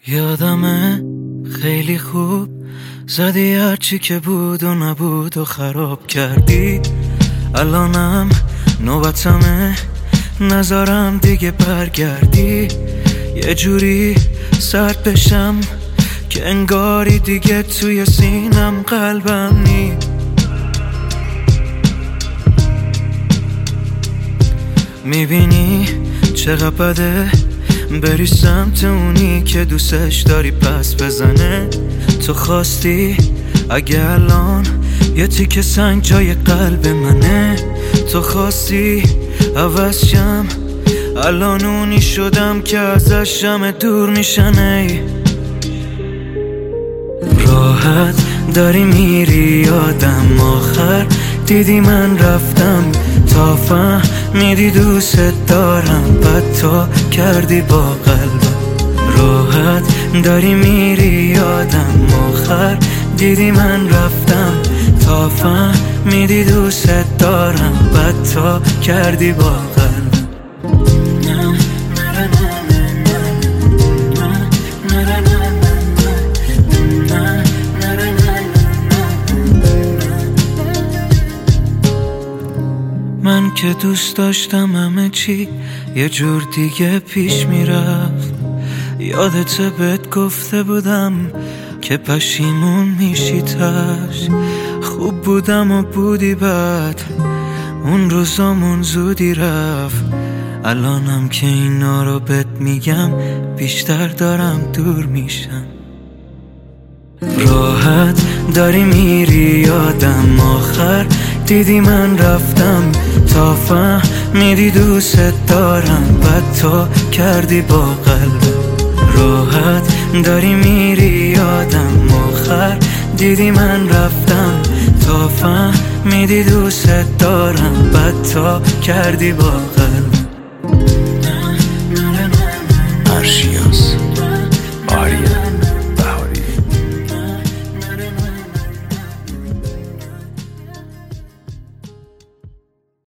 یادمه خیلی خوب زدی هرچی که بود و نبود و خراب کردی. الانم نوبتمه نذارم دیگه برگردی. یه جوری سرد بشم که انگاری دیگه توی سینم قلبم نی. میبینی چقدر بده بری سمت اونی که دوستش داری پس بزنه. تو خواستی اگه الان یه تیکه سنگ جای قلب منه. تو خواستی عوض شم الان اونی شدم که ازش همه دور میشنه. راحت داری میری یادم آخر دیدی من رفتم تا فهمیدی دوست دارم بعد تو کردی با قلبم. راحت داری میری یادم آخر دیدی من رفتم تا فهمیدی دوست دارم بعد تو کردی با قلبم. من که دوست داشتم همه چی یه جور دیگه پیش میرفت. یادت بهت گفته بودم که پشیمون میشی تاش. خوب بودم و بودی بعد اون روزامون زودی رفت. الانم که اینا رو بهت میگم بیشتر دارم دور میشم. راحت داری میری یادم آخر دیدی من رفتم تا فهمیدی دوست دارم بعد تو کردی با قلبم. راحت داری میری یادم آخر دیدی من رفتم تا فهمیدی دوست دارم بعد تو کردی با قلبم.